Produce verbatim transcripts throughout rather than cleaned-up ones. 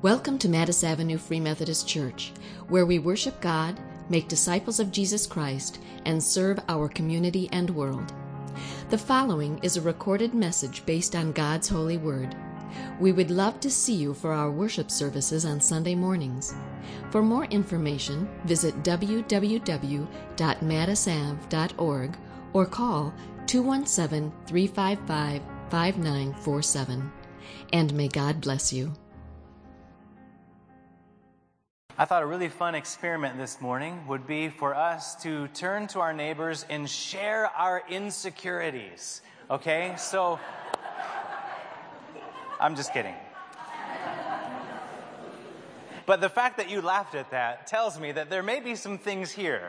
Welcome to Mattis Avenue Free Methodist Church, where we worship God, make disciples of Jesus Christ, and serve our community and world. The following is a recorded message based on God's holy word. We would love to see you for our worship services on Sunday mornings. For more information, visit w w w dot mattis av dot org or call two one seven, three five five, five nine four seven. And may God bless you. I thought a really fun experiment this morning would be for us to turn to our neighbors and share our insecurities. Okay? So, I'm just kidding. But the fact that you laughed at that tells me that there may be some things here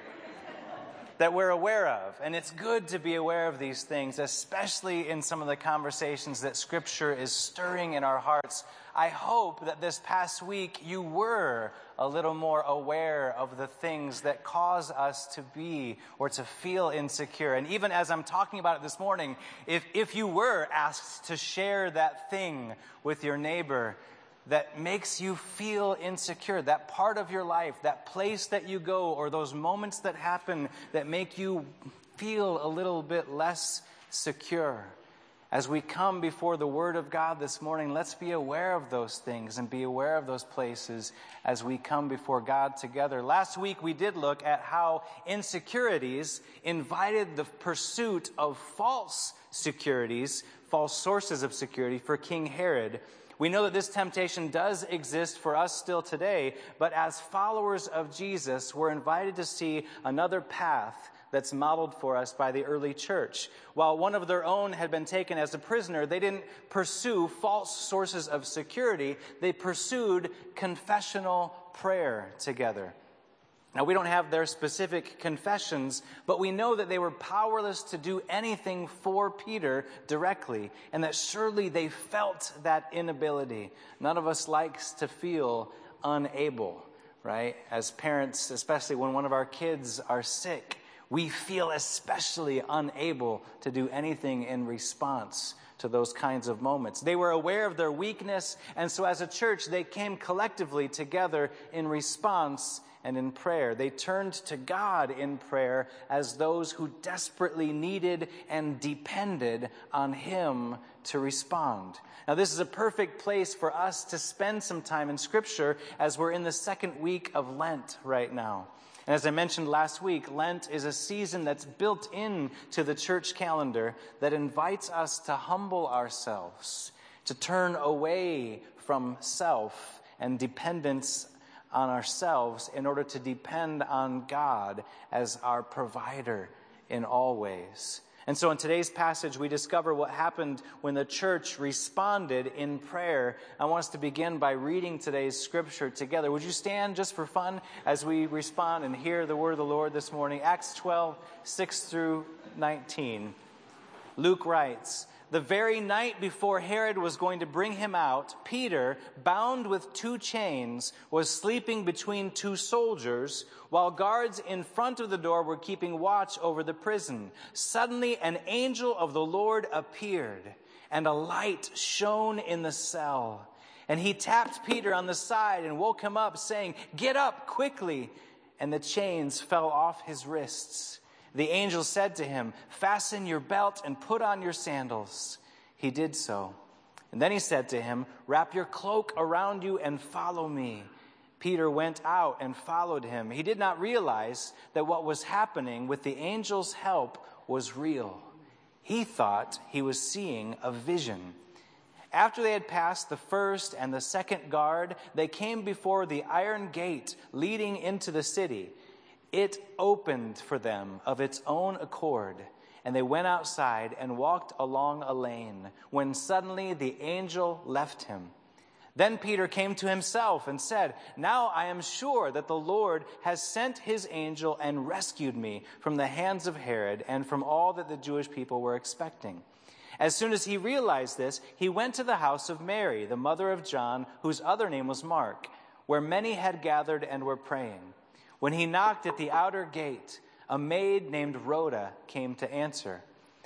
that we're aware of. And it's good to be aware of these things, especially in some of the conversations that Scripture is stirring in our hearts. I hope that this past week you were a little more aware of the things that cause us to be or to feel insecure. And even as I'm talking about it this morning, if, if you were asked to share that thing with your neighbor that makes you feel insecure, that part of your life, that place that you go, or those moments that happen that make you feel a little bit less secure. As we come before the Word of God this morning, let's be aware of those things and be aware of those places as we come before God together. Last week we did look at how insecurities invited the pursuit of false securities, false sources of security for King Herod. We know that this temptation does exist for us still today, but as followers of Jesus, we're invited to see another path that's modeled for us by the early church. While one of their own had been taken as a prisoner, they didn't pursue false sources of security. They pursued confessional prayer together. Now, we don't have their specific confessions, but we know that they were powerless to do anything for Peter directly, and that surely they felt that inability. None of us likes to feel unable, right? As parents, especially when one of our kids are sick, we feel especially unable to do anything in response to those kinds of moments. They were aware of their weakness, and so as a church, they came collectively together in response and in prayer. They turned to God in prayer as those who desperately needed and depended on Him to respond. Now, this is a perfect place for us to spend some time in Scripture as we're in the second week of Lent right now. And as I mentioned last week, Lent is a season that's built into the church calendar that invites us to humble ourselves, to turn away from self and dependence on ourselves in order to depend on God as our provider in all ways. And so in today's passage, we discover what happened when the church responded in prayer. I want us to begin by reading today's scripture together. Would you stand just for fun as we respond and hear the word of the Lord this morning? Acts twelve, six through nineteen. Luke writes, "The very night before Herod was going to bring him out, Peter, bound with two chains, was sleeping between two soldiers, while guards in front of the door were keeping watch over the prison. Suddenly an angel of the Lord appeared, and a light shone in the cell. And he tapped Peter on the side and woke him up, saying, 'Get up quickly!' And the chains fell off his wrists. The angel said to him, 'Fasten your belt and put on your sandals.' He did so. And then he said to him, 'Wrap your cloak around you and follow me.' Peter went out and followed him. He did not realize that what was happening with the angel's help was real. He thought he was seeing a vision. After they had passed the first and the second guard, they came before the iron gate leading into the city. It opened for them of its own accord, and they went outside and walked along a lane, when suddenly the angel left him. Then Peter came to himself and said, 'Now I am sure that the Lord has sent his angel and rescued me from the hands of Herod and from all that the Jewish people were expecting.' As soon as he realized this, he went to the house of Mary, the mother of John, whose other name was Mark, where many had gathered and were praying. When he knocked at the outer gate, a maid named Rhoda came to answer.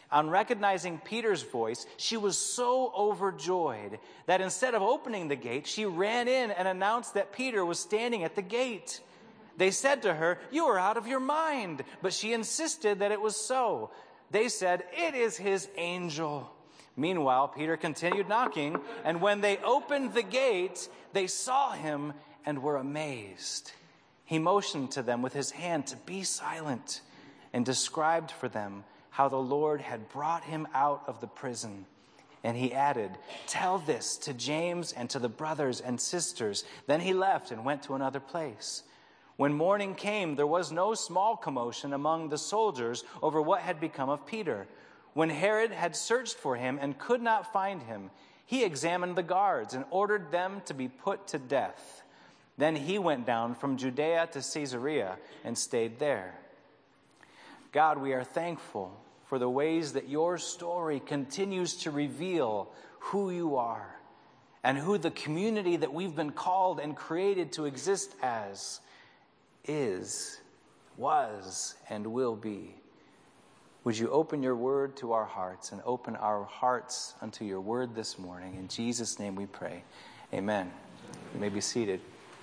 On recognizing Peter's voice, she was so overjoyed that instead of opening the gate, she ran in and announced that Peter was standing at the gate. They said to her, "You are out of your mind." But she insisted that it was so. They said, "It is his angel." Meanwhile, Peter continued knocking, and when they opened the gate, they saw him and were amazed. He motioned to them with his hand to be silent and described for them how the Lord had brought him out of the prison. And he added, "Tell this to James and to the brothers and sisters." Then he left and went to another place. When morning came, there was no small commotion among the soldiers over what had become of Peter. When Herod had searched for him and could not find him, he examined the guards and ordered them to be put to death. Then he went down from Judea to Caesarea and stayed there. God, we are thankful for the ways that your story continues to reveal who you are and who the community that we've been called and created to exist as is, was, and will be. Would you open your word to our hearts and open our hearts unto your word this morning? In Jesus' name we pray. Amen. You may be seated.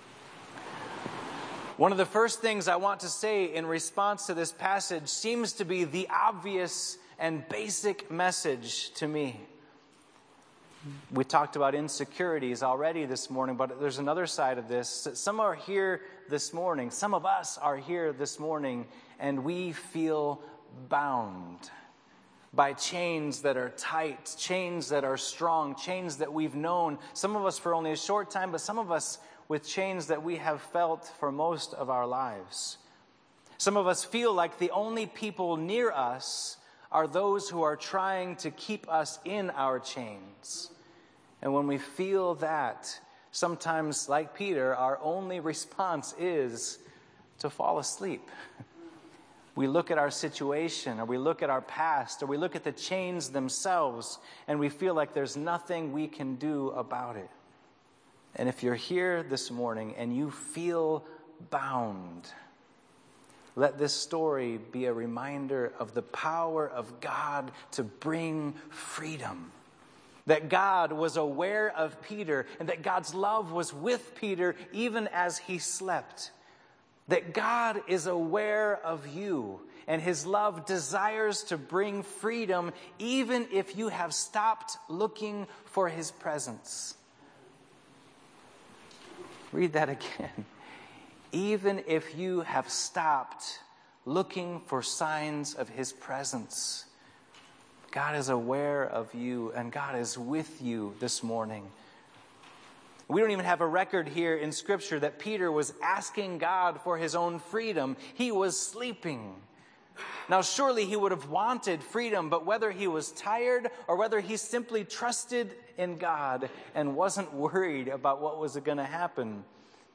One of the first things I want to say in response to this passage seems to be the obvious and basic message to me. We talked about insecurities already this morning, but there's another side of this. Some are here this morning, some of us are here this morning, and we feel bound by chains that are tight, chains that are strong, chains that we've known, some of us for only a short time, but some of us with chains that we have felt for most of our lives. Some of us feel like the only people near us are those who are trying to keep us in our chains. And when we feel that, sometimes, like Peter, our only response is to fall asleep. We look at our situation, or we look at our past, or we look at the chains themselves, and we feel like there's nothing we can do about it. And if you're here this morning and you feel bound, let this story be a reminder of the power of God to bring freedom. That God was aware of Peter and that God's love was with Peter even as he slept. That God is aware of you and his love desires to bring freedom even if you have stopped looking for his presence. Read that again. Even if you have stopped looking for signs of his presence, God is aware of you and God is with you this morning. We don't even have a record here in Scripture that Peter was asking God for his own freedom. He was sleeping. Now, surely he would have wanted freedom, but whether he was tired or whether he simply trusted in God and wasn't worried about what was going to happen,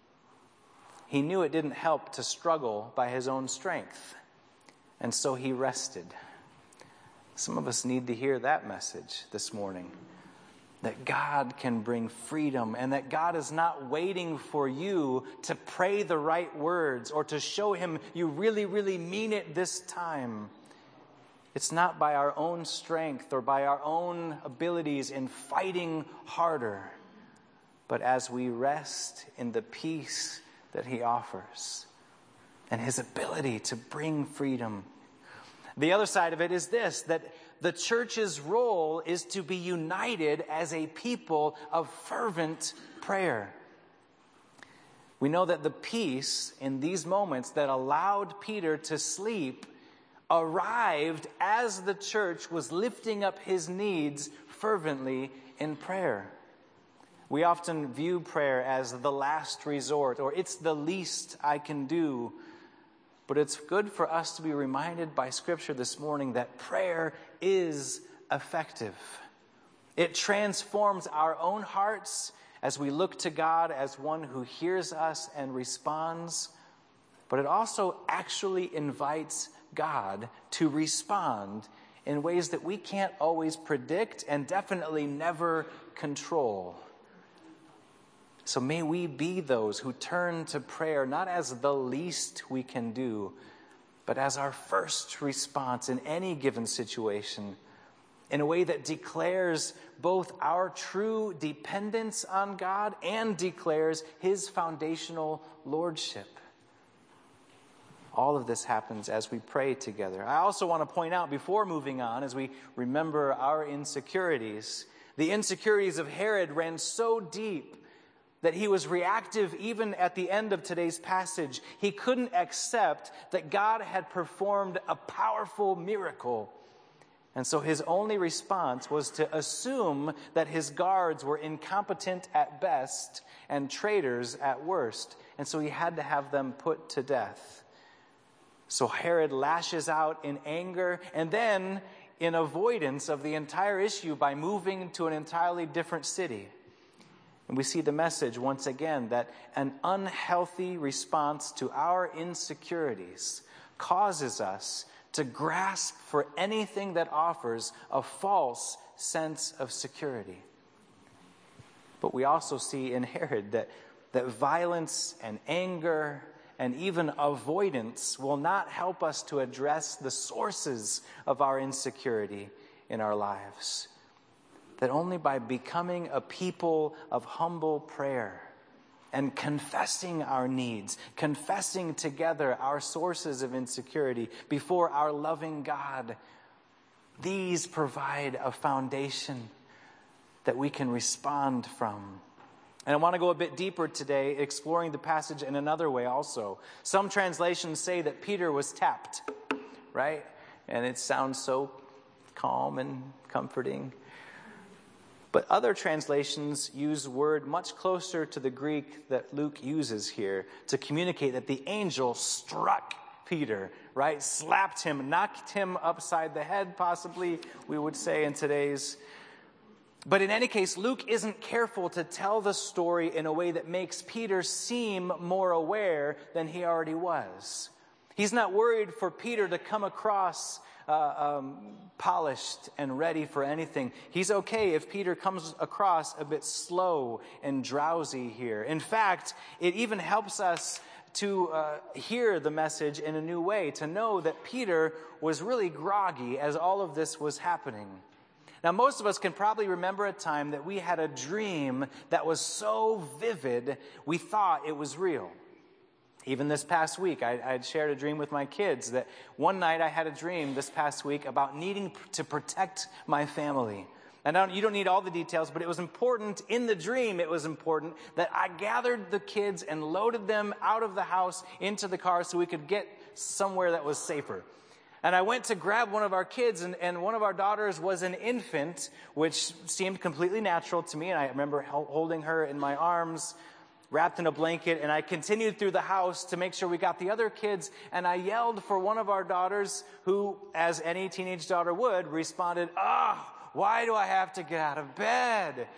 he knew it didn't help to struggle by his own strength. And so he rested. Some of us need to hear that message this morning. That God can bring freedom and that God is not waiting for you to pray the right words or to show him you really, really mean it this time. It's not by our own strength or by our own abilities in fighting harder, but as we rest in the peace that he offers and his ability to bring freedom. The other side of it is this, that the church's role is to be united as a people of fervent prayer. We know that the peace in these moments that allowed Peter to sleep arrived as the church was lifting up his needs fervently in prayer. We often view prayer as the last resort, or it's the least I can do. But it's good for us to be reminded by Scripture this morning that prayer is effective. It transforms our own hearts as we look to God as one who hears us and responds. But it also actually invites God to respond in ways that we can't always predict and definitely never control. So may we be those who turn to prayer not as the least we can do, but as our first response in any given situation, in a way that declares both our true dependence on God and declares his foundational lordship. All of this happens as we pray together. I also want to point out, before moving on, as we remember our insecurities, the insecurities of Herod ran so deep that he was reactive even at the end of today's passage. He couldn't accept that God had performed a powerful miracle. And so his only response was to assume that his guards were incompetent at best and traitors at worst. And so he had to have them put to death. So Herod lashes out in anger and then in avoidance of the entire issue by moving to an entirely different city. And we see the message once again that an unhealthy response to our insecurities causes us to grasp for anything that offers a false sense of security. But we also see in Herod that, that violence and anger and even avoidance will not help us to address the sources of our insecurity in our lives. That only by becoming a people of humble prayer and confessing our needs, confessing together our sources of insecurity before our loving God, these provide a foundation that we can respond from. And I want to go a bit deeper today, exploring the passage in another way also. Some translations say that Peter was tapped, right? And it sounds so calm and comforting. But other translations use a word much closer to the Greek that Luke uses here to communicate that the angel struck Peter, right? Slapped him, knocked him upside the head, possibly, we would say in today's. But in any case, Luke isn't careful to tell the story in a way that makes Peter seem more aware than he already was. He's not worried for Peter to come across uh, um, polished and ready for anything. He's okay if Peter comes across a bit slow and drowsy here. In fact, it even helps us to uh, hear the message in a new way, to know that Peter was really groggy as all of this was happening. Now, most of us can probably remember a time that we had a dream that was so vivid, we thought it was real. Even this past week, I had shared a dream with my kids that one night I had a dream this past week about needing to protect my family. And I don't, you don't need all the details, but it was important in the dream, it was important that I gathered the kids and loaded them out of the house into the car so we could get somewhere that was safer. And I went to grab one of our kids, and, and one of our daughters was an infant, which seemed completely natural to me. And I remember holding her in my arms, wrapped in a blanket, and I continued through the house to make sure we got the other kids. And I yelled for one of our daughters, who, as any teenage daughter would, responded, "Ah, oh, why do I have to get out of bed?"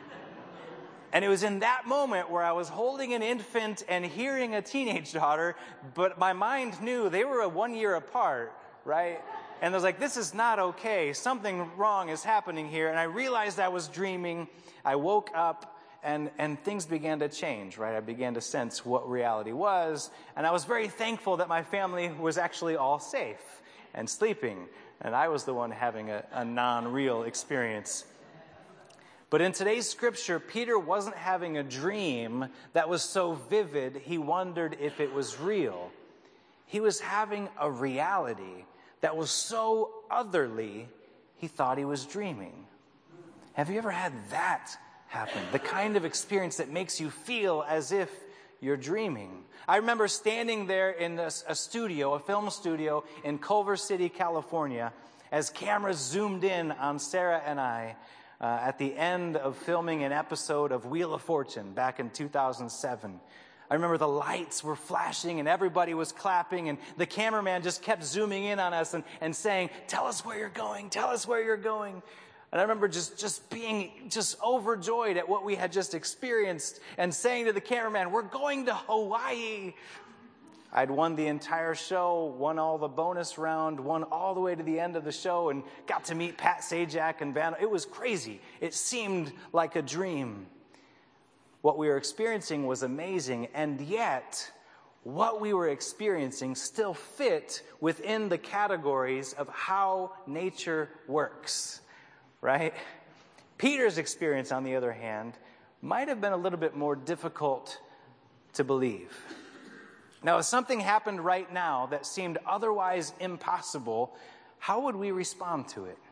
And it was in that moment where I was holding an infant and hearing a teenage daughter, but my mind knew they were a one year apart, right? And I was like, this is not okay. Something wrong is happening here. And I realized I was dreaming. I woke up and, and things began to change, right? I began to sense what reality was. And I was very thankful that my family was actually all safe and sleeping. And I was the one having a, a non-real experience. But in today's scripture, Peter wasn't having a dream that was so vivid he wondered if it was real. He was having a reality that was so otherly he thought he was dreaming. Have you ever had that happen? The kind of experience that makes you feel as if you're dreaming. I remember standing there in a, a studio, a film studio in Culver City, California, as cameras zoomed in on Sarah and I, Uh, at the end of filming an episode of Wheel of Fortune back in two thousand seven. I remember the lights were flashing and everybody was clapping and the cameraman just kept zooming in on us and, and saying, "Tell us where you're going, tell us where you're going." And I remember just, just being just overjoyed at what we had just experienced and saying to the cameraman, "We're going to Hawaii." I'd won the entire show, won all the bonus round, won all the way to the end of the show, and got to meet Pat Sajak and Van. It was crazy. It seemed like a dream. What we were experiencing was amazing, and yet what we were experiencing still fit within the categories of how nature works, right? Peter's experience, on the other hand, might have been a little bit more difficult to believe. Now, if something happened right now that seemed otherwise impossible, how would we respond to it?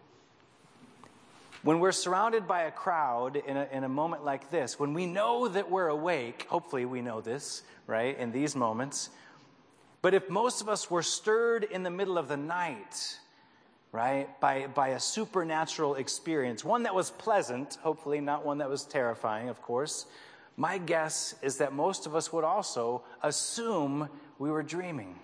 When we're surrounded by a crowd in a, in a moment like this, when we know that we're awake, hopefully we know this, right, in these moments. But if most of us were stirred in the middle of the night, right, by, by a supernatural experience, one that was pleasant, hopefully not one that was terrifying, of course, my guess is that most of us would also assume we were dreaming.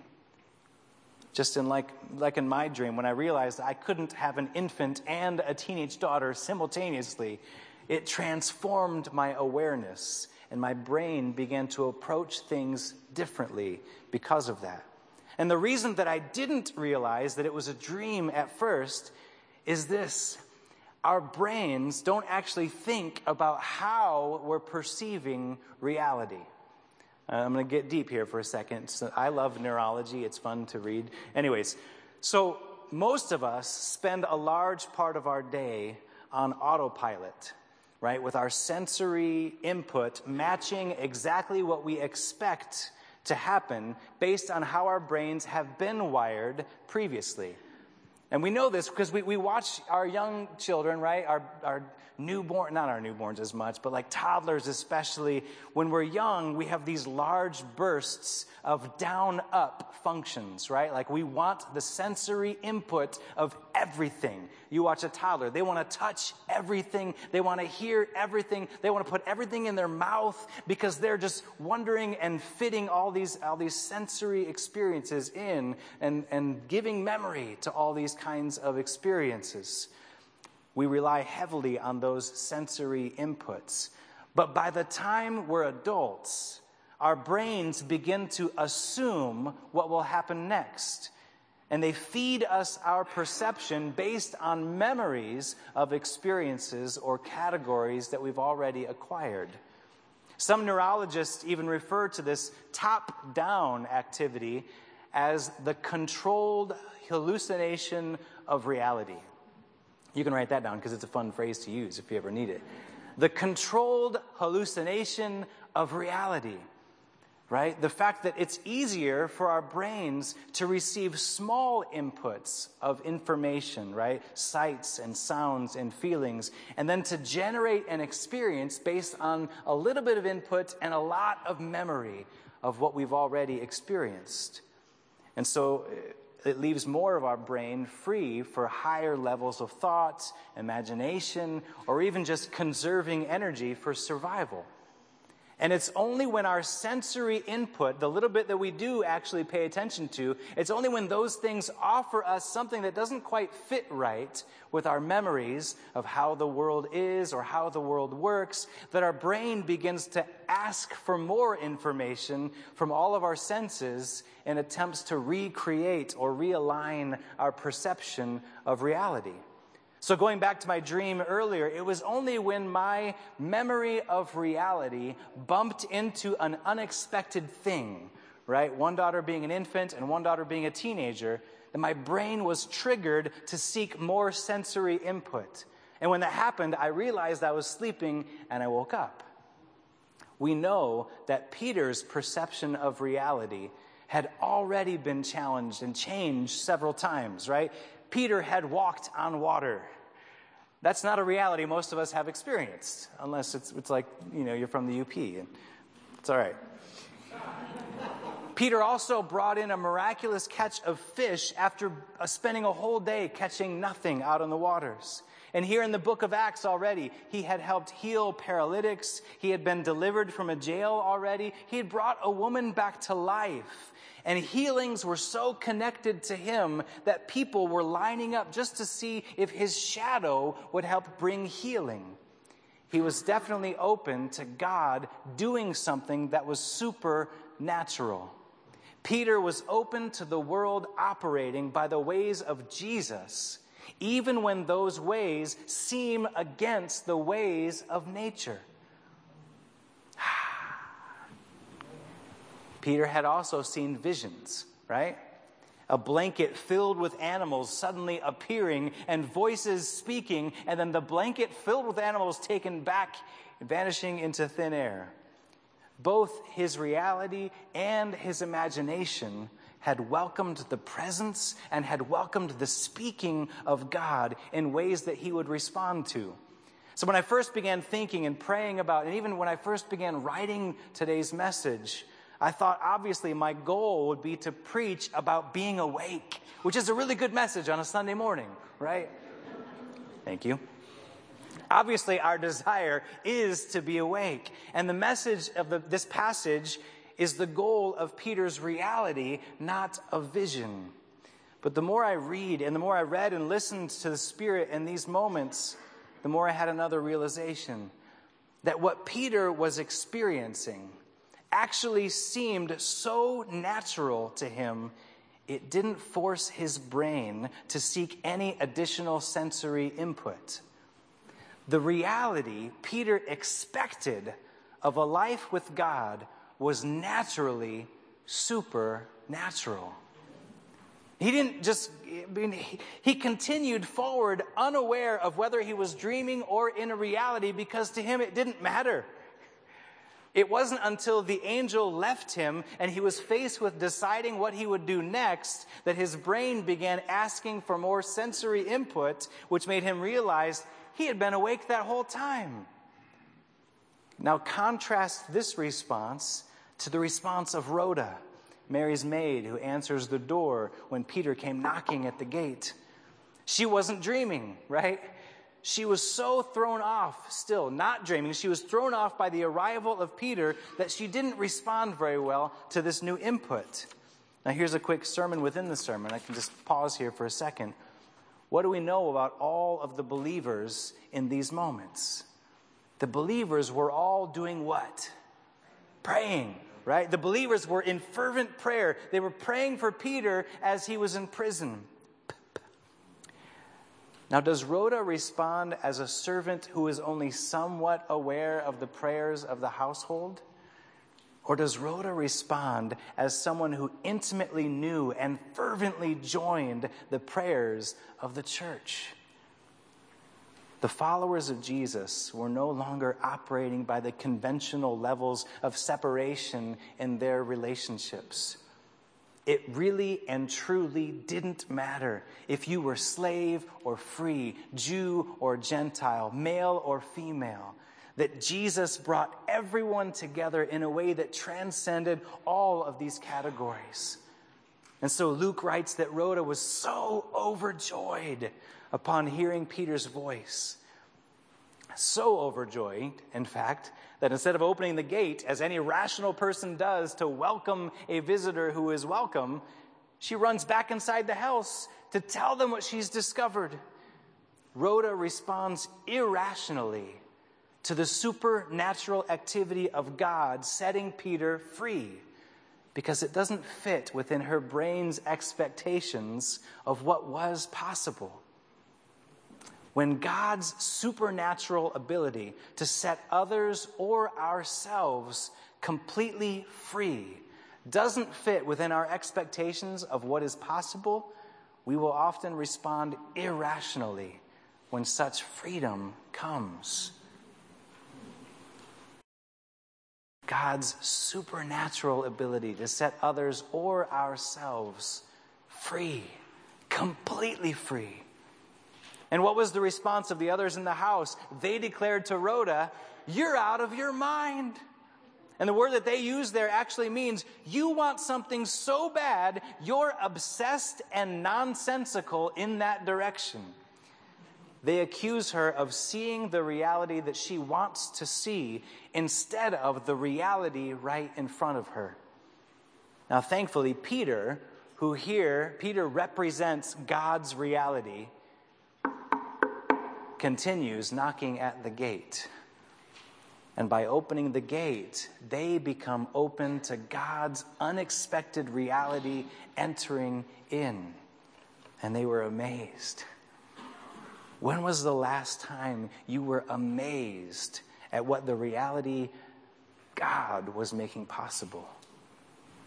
Just in like, like in my dream, when I realized I couldn't have an infant and a teenage daughter simultaneously, it transformed my awareness, and my brain began to approach things differently because of that. And the reason that I didn't realize that it was a dream at first is this. Our brains don't actually think about how we're perceiving reality. Uh, I'm going to get deep here for a second. So I love neurology. It's fun to read. Anyways, so most of us spend a large part of our day on autopilot, right? With our sensory input matching exactly what we expect to happen based on how our brains have been wired previously. And we know this because we, we watch our young children, right? Our, our newborn, not our newborns as much, but like toddlers especially. When we're young, we have these large bursts of down-up functions, right? Like we want the sensory input of everything. You watch a toddler, they want to touch everything. They want to hear everything. They want to put everything in their mouth because they're just wondering and fitting all these, all these sensory experiences in and, and giving memory to all these kinds of experiences. We rely heavily on those sensory inputs. But by the time we're adults, our brains begin to assume what will happen next. And they feed us our perception based on memories of experiences or categories that we've already acquired. Some neurologists even refer to this top-down activity as the controlled hallucination of reality. You can write that down because it's a fun phrase to use if you ever need it. The controlled hallucination of reality, right? The fact that it's easier for our brains to receive small inputs of information, right? Sights and sounds and feelings, and then to generate an experience based on a little bit of input and a lot of memory of what we've already experienced. And so it leaves more of our brain free for higher levels of thought, imagination, or even just conserving energy for survival. And it's only when our sensory input, the little bit that we do actually pay attention to, it's only when those things offer us something that doesn't quite fit right with our memories of how the world is or how the world works, that our brain begins to ask for more information from all of our senses in attempts to recreate or realign our perception of reality. So going back to my dream earlier, it was only when my memory of reality bumped into an unexpected thing, right? One daughter being an infant and one daughter being a teenager, that my brain was triggered to seek more sensory input. And when that happened, I realized I was sleeping and I woke up. We know that Peter's perception of reality had already been challenged and changed several times, right? Peter had walked on water. That's not a reality most of us have experienced, unless it's it's like, you know, you're from the U P, and it's all right. Peter also brought in a miraculous catch of fish after uh, spending a whole day catching nothing out on the waters. And here in the book of Acts already, he had helped heal paralytics. He had been delivered from a jail already. He had brought a woman back to life. And healings were so connected to him that people were lining up just to see if his shadow would help bring healing. He was definitely open to God doing something that was supernatural. Peter was open to the world operating by the ways of Jesus, even when those ways seem against the ways of nature. Peter had also seen visions, right? A blanket filled with animals suddenly appearing and voices speaking, and then the blanket filled with animals taken back, vanishing into thin air. Both his reality and his imagination had welcomed the presence and had welcomed the speaking of God in ways that he would respond to. So when I first began thinking and praying about, and even when I first began writing today's message, I thought obviously my goal would be to preach about being awake, which is a really good message on a Sunday morning, right? Thank you. Obviously, our desire is to be awake. And the message of the, this passage is the goal of Peter's reality, not a vision. But the more I read and the more I read and listened to the Spirit in these moments, the more I had another realization that what Peter was experiencing actually seemed so natural to him, it didn't force his brain to seek any additional sensory input. The reality Peter expected of a life with God was naturally supernatural. He didn't just, I mean, he, he continued forward unaware of whether he was dreaming or in a reality, because to him it didn't matter. It wasn't until the angel left him and he was faced with deciding what he would do next that his brain began asking for more sensory input, which made him realize he had been awake that whole time. Now contrast this response to the response of Rhoda, Mary's maid, who answers the door when Peter came knocking at the gate. She wasn't dreaming, right? She was so thrown off, still not dreaming. She was thrown off by the arrival of Peter that she didn't respond very well to this new input. Now here's a quick sermon within the sermon. I can just pause here for a second. What do we know about all of the believers in these moments? The believers were all doing what? Praying, right? The believers were in fervent prayer. They were praying for Peter as he was in prison. Now, does Rhoda respond as a servant who is only somewhat aware of the prayers of the household? Or does Rhoda respond as someone who intimately knew and fervently joined the prayers of the church? The followers of Jesus were no longer operating by the conventional levels of separation in their relationships. It really and truly didn't matter if you were slave or free, Jew or Gentile, male or female, that Jesus brought everyone together in a way that transcended all of these categories. And so Luke writes that Rhoda was so overjoyed upon hearing Peter's voice. So overjoyed, in fact, that instead of opening the gate, as any rational person does to welcome a visitor who is welcome, she runs back inside the house to tell them what she's discovered. Rhoda responds irrationally to the supernatural activity of God setting Peter free, because it doesn't fit within her brain's expectations of what was possible. When God's supernatural ability to set others or ourselves completely free doesn't fit within our expectations of what is possible, we will often respond irrationally when such freedom comes. God's supernatural ability to set others or ourselves free, completely free. And what was the response of the others in the house? They declared to Rhoda, "You're out of your mind." And the word that they use there actually means you want something so bad, you're obsessed and nonsensical in that direction. They accuse her of seeing the reality that she wants to see instead of the reality right in front of her. Now, thankfully, Peter, who here, Peter represents God's reality, continues knocking at the gate. And by opening the gate, they become open to God's unexpected reality entering in. And they were amazed. When was the last time you were amazed at what the reality God was making possible?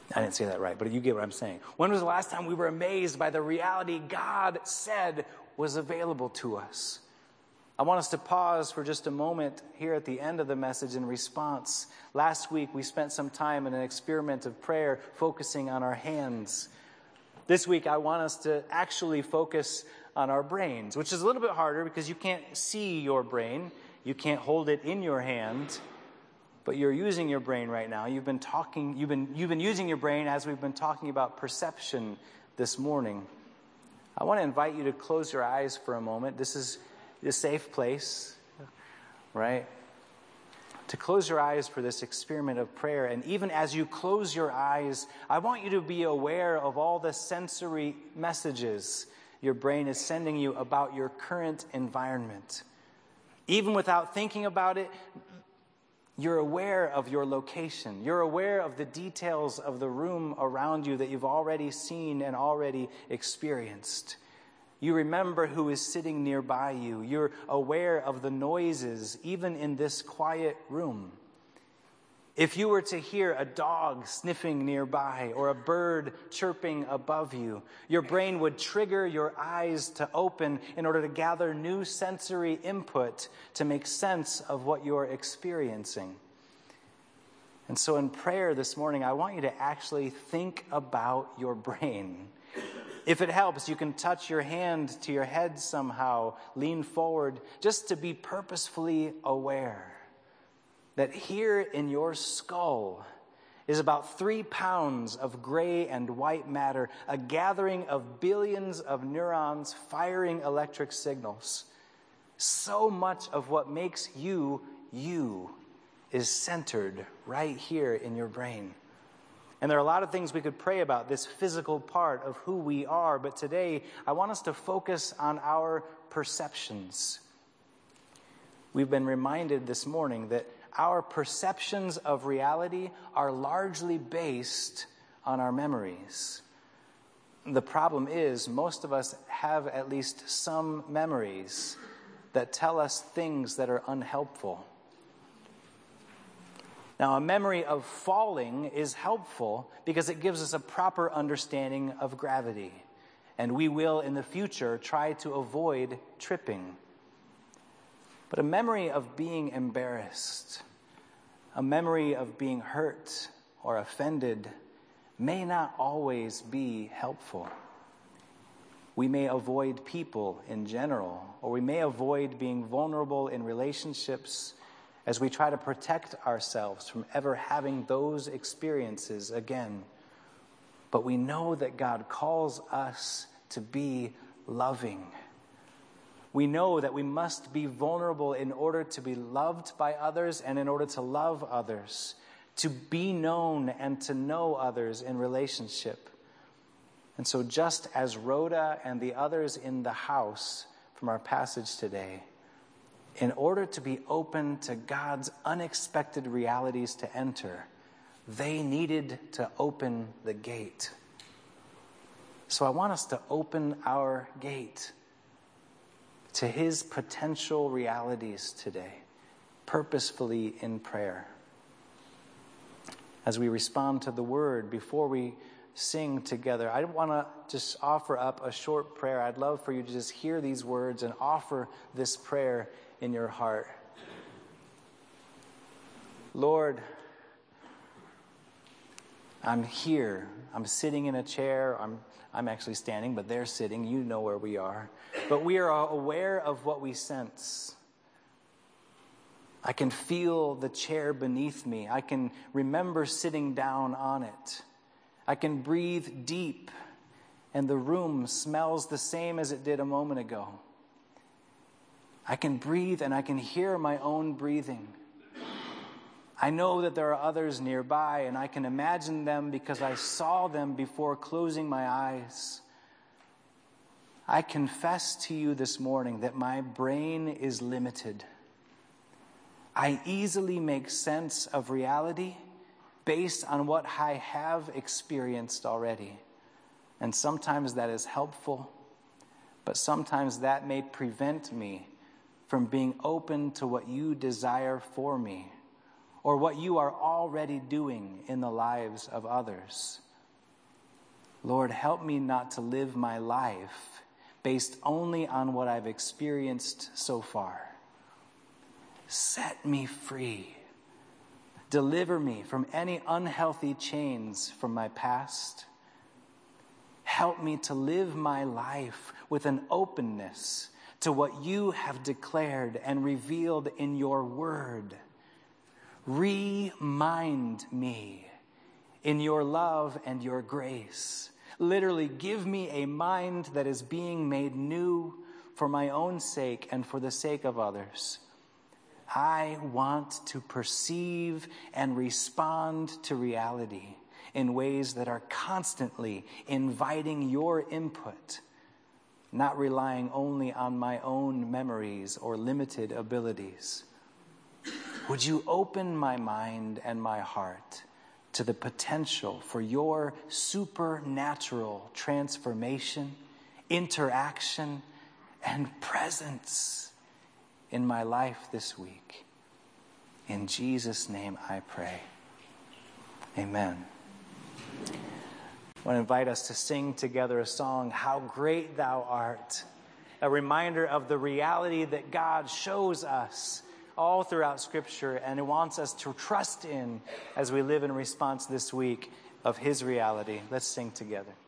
I didn't say that right, but you get what I'm saying. When was the last time we were amazed by the reality God said was available to us? I want us to pause for just a moment here at the end of the message in response. Last week, we spent some time in an experiment of prayer focusing on our hands. This week, I want us to actually focus on our brains, which is a little bit harder because you can't see your brain. You can't hold it in your hand, but you're using your brain right now. You've been talking, you've been, you've been using your brain as we've been talking about perception this morning. I want to invite you to close your eyes for a moment. This is a safe place, right? To close your eyes for this experiment of prayer. And even as you close your eyes, I want you to be aware of all the sensory messages your brain is sending you about your current environment. Even without thinking about it, you're aware of your location. You're aware of the details of the room around you that you've already seen and already experienced. You remember who is sitting nearby you. You're aware of the noises, even in this quiet room. If you were to hear a dog sniffing nearby or a bird chirping above you, your brain would trigger your eyes to open in order to gather new sensory input to make sense of what you're experiencing. And so in prayer this morning, I want you to actually think about your brain. If it helps, you can touch your hand to your head somehow, lean forward, just to be purposefully aware that here in your skull is about three pounds of gray and white matter, a gathering of billions of neurons firing electric signals. So much of what makes you, you, is centered right here in your brain. And there are a lot of things we could pray about, this physical part of who we are. But today, I want us to focus on our perceptions. We've been reminded this morning that our perceptions of reality are largely based on our memories. The problem is, most of us have at least some memories that tell us things that are unhelpful. Now, a memory of falling is helpful because it gives us a proper understanding of gravity. And we will, in the future, try to avoid tripping. But a memory of being embarrassed, a memory of being hurt or offended, may not always be helpful. We may avoid people in general, or we may avoid being vulnerable in relationships as we try to protect ourselves from ever having those experiences again. But we know that God calls us to be loving. We know that we must be vulnerable in order to be loved by others and in order to love others, to be known and to know others in relationship. And so just as Rhoda and the others in the house from our passage today, in order to be open to God's unexpected realities to enter, they needed to open the gate. So I want us to open our gate to His potential realities today, purposefully in prayer. As we respond to the Word, before we sing together, I want to just offer up a short prayer. I'd love for you to just hear these words and offer this prayer in your heart. Lord, I'm here. I'm sitting in a chair. I'm I'm actually standing, but they're sitting. You know where we are. But we are aware of what we sense. I can feel the chair beneath me. I can remember sitting down on it. I can breathe deep, and the room smells the same as it did a moment ago. I can breathe and I can hear my own breathing. I know that there are others nearby, and I can imagine them because I saw them before closing my eyes. I confess to you this morning that my brain is limited. I easily make sense of reality based on what I have experienced already. And sometimes that is helpful, but sometimes that may prevent me from being open to what you desire for me, or what you are already doing in the lives of others. Lord, help me not to live my life based only on what I've experienced so far. Set me free. Deliver me from any unhealthy chains from my past. Help me to live my life with an openness to what you have declared and revealed in your word. Remind me in your love and your grace. Literally, give me a mind that is being made new for my own sake and for the sake of others. I want to perceive and respond to reality in ways that are constantly inviting your input, not relying only on my own memories or limited abilities. Would you open my mind and my heart to the potential for your supernatural transformation, interaction, and presence in my life this week? In Jesus' name I pray. Amen. I want to invite us to sing together a song, How Great Thou Art, a reminder of the reality that God shows us all throughout Scripture, and it wants us to trust in as we live in response this week of his reality. Let's sing together.